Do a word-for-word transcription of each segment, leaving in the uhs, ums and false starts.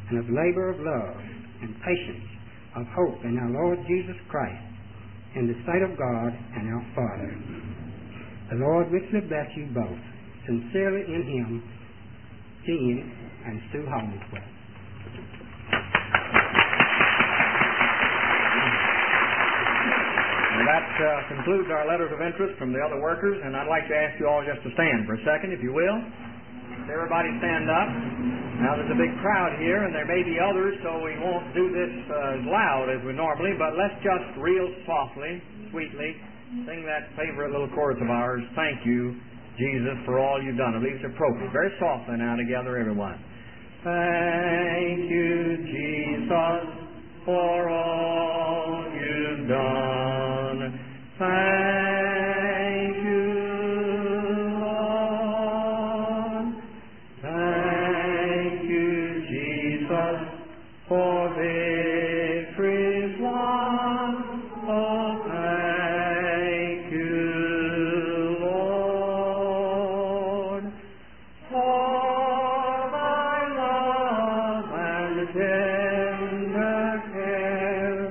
and of labor of love, and patience, of hope in our Lord Jesus Christ, in the sight of God and our Father. The Lord richly bless you both, sincerely in Him, Jean and Sue Hollingsworth. That uh, concludes our letters of interest from the other workers, and I'd like to ask you all just to stand for a second, if you will. Everybody stand up. Now, there's a big crowd here, and there may be others, so we won't do this uh, as loud as we normally, but let's just real softly, sweetly, sing that favorite little chorus of ours, Thank You, Jesus, for all you've done. I believe it's appropriate. Very softly now together, everyone. Thank you, Jesus, for all you've done. Thank you, Lord. Thank you, Jesus, for victories won. Oh, thank you, Lord, for thy love and tender care,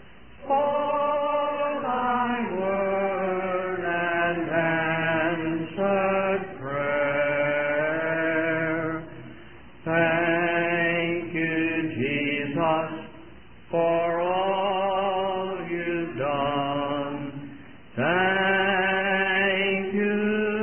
for thy word and answered prayer. Thank you, Jesus, for all you've done. Thank you,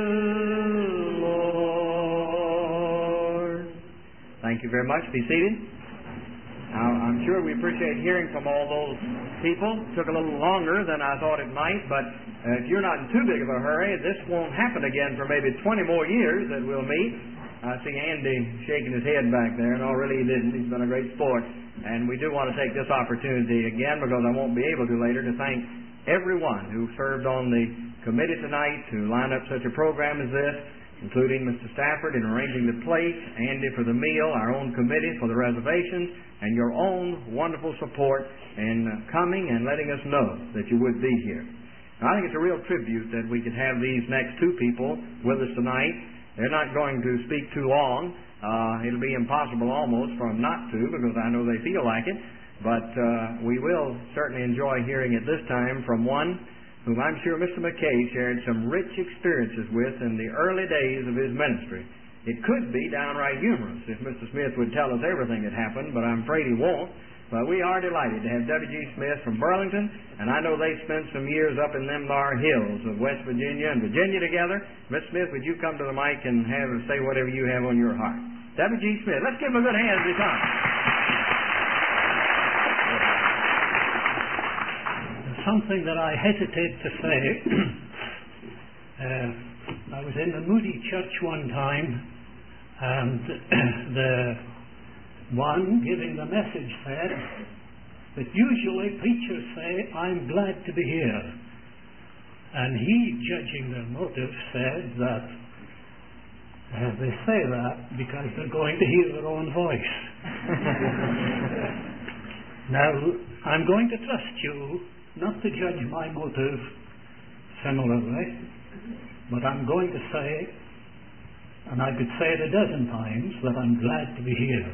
Lord. Thank you very much. Be seated. Now, I'm sure we appreciate hearing from all those people. It took a little longer than I thought it might, but uh, if you're not in too big of a hurry, this won't happen again for maybe twenty more years that we'll meet. I see Andy shaking his head back there. No, really he didn't. He's been a great sport. And we do want to take this opportunity again, because I won't be able to later, to thank everyone who served on the committee tonight to line up such a program as this, including Mister Stafford in arranging the plate, Andy for the meal, our own committee for the reservations, and your own wonderful support in coming and letting us know that you would be here. Now, I think it's a real tribute that we could have these next two people with us tonight. They're not going to speak too long. Uh, it'll be impossible almost for them not to, because I know they feel like it. But uh, we will certainly enjoy hearing at this time from one whom I'm sure Mister McKay shared some rich experiences with in the early days of his ministry. It could be downright humorous if Mister Smith would tell us everything that happened, but I'm afraid he won't. But we are delighted to have W G Smith from Burlington, and I know they spent some years up in them bar hills of West Virginia and Virginia together. Mister Smith, would you come to the mic and have say whatever you have on your heart? W G Smith, let's give him a good hand as he comes. Something that I hesitate to say. uh, I was in the Moody Church one time, and the one giving the message said that usually preachers say, I'm glad to be here. And he, judging their motives, said that uh, they say that because they're going to hear their own voice. Now, I'm going to trust you not to judge my motive similarly, but I'm going to say, and I could say it a dozen times, that I'm glad to be here.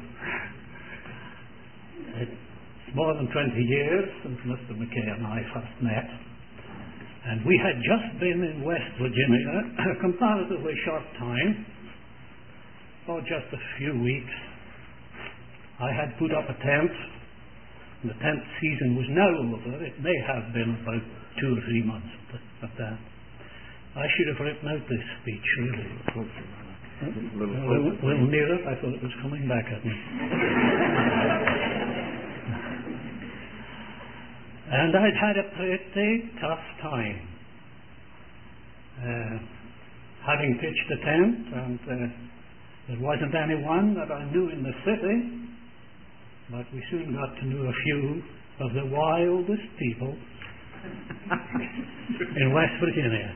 It's more than twenty years since Mister McKay and I first met, and we had just been in West Virginia a comparatively short time, or just a few weeks. I had put up a tent. The tent season was now over. It may have been about two or three months at that. I should have written out this speech, really. A little, a little, little nearer. I thought it was coming back at me. And I'd had a pretty tough time. Uh, having pitched a tent, and uh, there wasn't anyone that I knew in the city, but we soon got to know a few of the wildest people in West Virginia.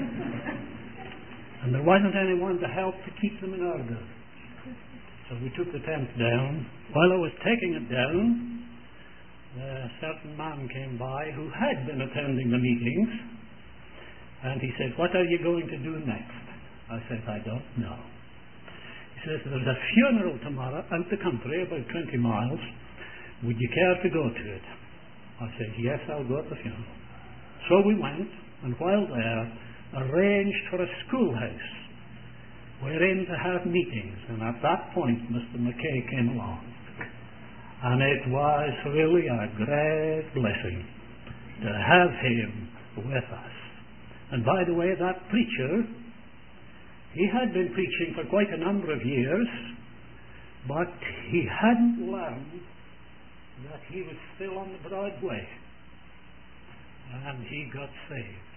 And there wasn't anyone to help to keep them in order. So we took the tent down. While I was taking it down, a certain man came by who had been attending the meetings, and he said, what are you going to do next? I said, I don't know. He says, there's a funeral tomorrow out the country, about twenty miles. Would you care to go to it? I said, yes, I'll go to the funeral. So we went, and while there, arranged for a schoolhouse wherein to have meetings. And at that point, Mister McKay came along. And it was really a great blessing to have him with us. And by the way, that preacher, he had been preaching for quite a number of years, but he hadn't learned that he was still on the broad way. And he got saved.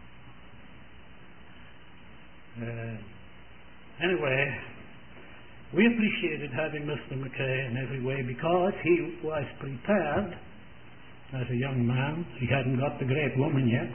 Uh, anyway, we appreciated having Mister McKay in every way because he was prepared as a young man. He hadn't got the great woman yet.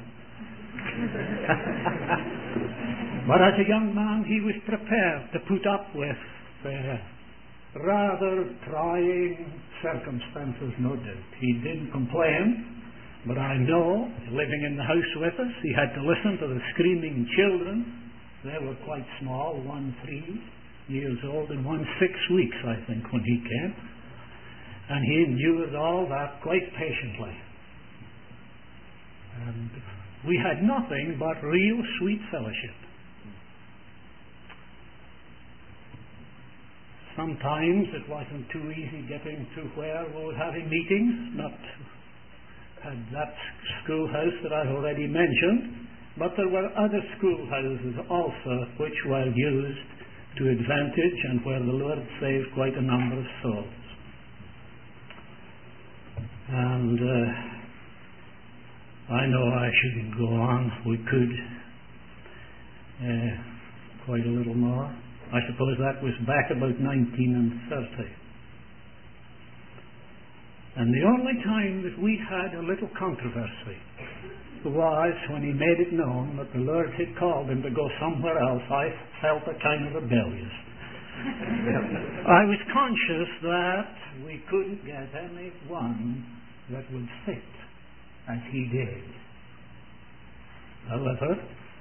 But as a young man, he was prepared to put up with uh, rather trying circumstances, no doubt. He didn't complain, but I know, living in the house with us, he had to listen to the screaming children. They were quite small, one three years old and one six weeks, I think, when he came. And he endured all that quite patiently. And we had nothing but real sweet fellowship. Sometimes it wasn't too easy getting to where we were having meetings, not at that schoolhouse that I've already mentioned, but there were other schoolhouses also which were used to advantage and where the Lord saved quite a number of souls. And uh, I know I shouldn't go on. We could uh, quite a little more. I suppose that was back about nineteen thirty. And the only time that we had a little controversy was when he made it known that the Lord had called him to go somewhere else. I felt a kind of rebellious. I was conscious that we couldn't get anyone that would fit as he did. However,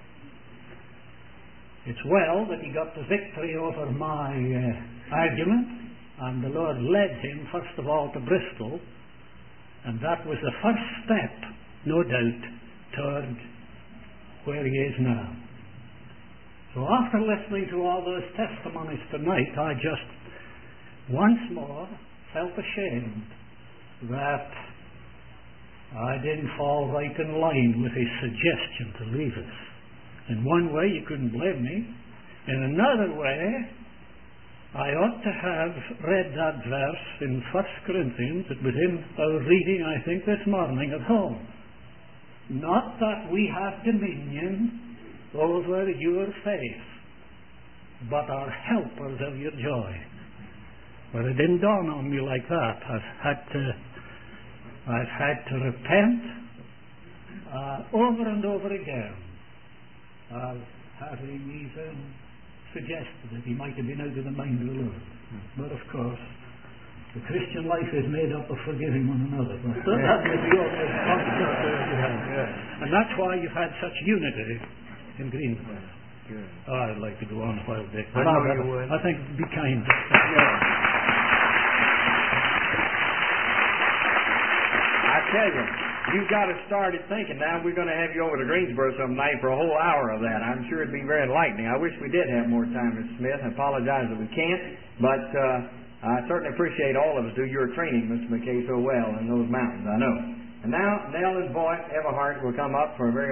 it's well that he got the victory over my uh, argument, and the Lord led him first of all to Bristol, and that was the first step, no doubt, toward where he is now. So after listening to all those testimonies tonight, I just once more felt ashamed that I didn't fall right in line with his suggestion to leave us. In one way, you couldn't blame me. In another way, I ought to have read that verse in First Corinthians. It was in our reading, I think, this morning at home. Not that we have dominion over your faith, but are helpers of your joy. But it didn't dawn on me like that. I've had to, I've had to repent uh, over and over again of having even suggested that he might have been out of the mind of the Lord. But of course, the Christian life is made up of forgiving one another. But that is the only possibility that you have. Yeah. And that's why you've had such unity in Greenville. Oh, I'd like to go on a while, Dick. I know you would. I think be kind. Yeah. I tell you, you've got to start it thinking. Now we're going to have you over to Greensboro some night for a whole hour of that. I'm sure it'd be very enlightening. I wish we did have more time, Mister Smith. I apologize that we can't, but uh, I certainly appreciate all of us do your training, Mister McKay, so well in those mountains. I know. And now Nell and Boyd Everhart will come up for a very